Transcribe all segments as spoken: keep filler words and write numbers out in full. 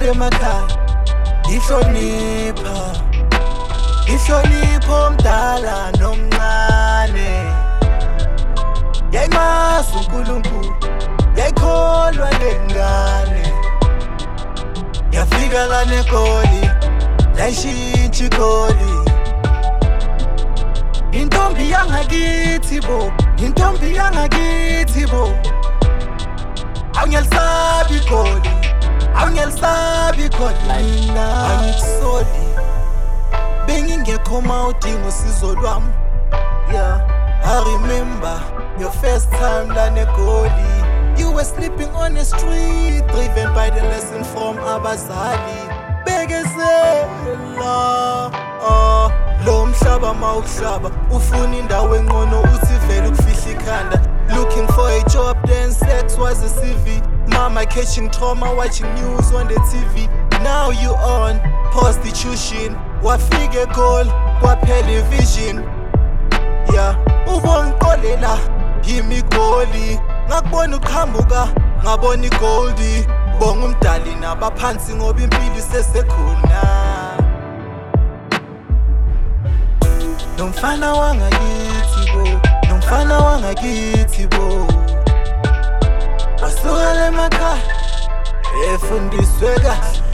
emakhaya ihlonipha, ihlonipha omdala nomncane. Yayimazi uNkulunkulu, yayikholwa lengane. Yafika la neGoli, layishintsha iGoli. Intombi yangakithi bo, intombi yangakithi bo. Awungiyalisabi iGoli, awungiyalisabi iGoli. Mina angikusoli, bengingekho mawudinga usizo lwami. Yeah, I remember your first time la neGoli. You were sleeping on the street, driven by the lesson from abazali. Bekezela, oh, lo mhlaba mawukuhlaba, ufuna indawo engcono uthi vele ukufihla ikhanda. Looking for a job, then sex was a C V. Mama catching trauma, watching news on the T V. Now you on prostitution, wafika eGoli, kwaphela vision. Yeah, ubongiqolela yimi iGoli. Ngakubona uqhamuka, ngabona iGoldie. Bonga umdali nabaphansi ngoba impilo isesekhona. Nomfana wangakithi bo, nomfana wangakithi bo. Wasuka emakhaya efundiswe kahle.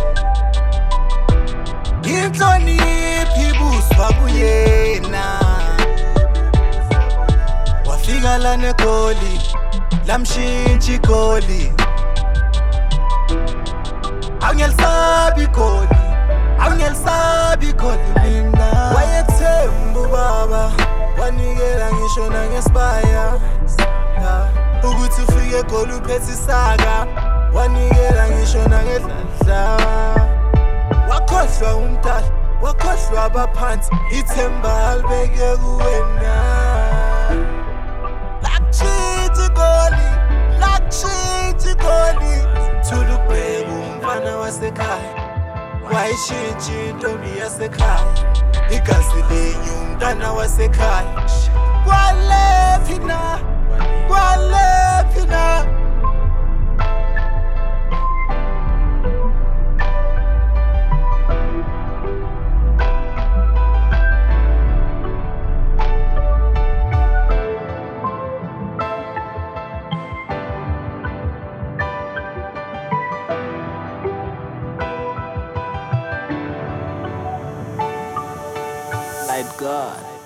Inhloniphi ibuswa kuyena. Wafika la neGoli, lamshintsha iGoli. Awungiyalisabi iGoli, awungiyalisabi iGoli mina. Wayethemba ubaba, wanikela ngisho nangesibaya. Ukuthi ufike eGoli uphethe isaka, wanikela ngisho nangedladla. Wakhohlwa umdala, wakhohlwa abaphansi, ithemba alibeke kuwena. Lakutshintsa iGoli, lakutshintsa iGoli. Thulubheka umfana wasekhaya, wayishintsha intombi yasekhaya. Igazi lenyu umntana wasekhaya. Kwalephi na, kwalephi na. Light God.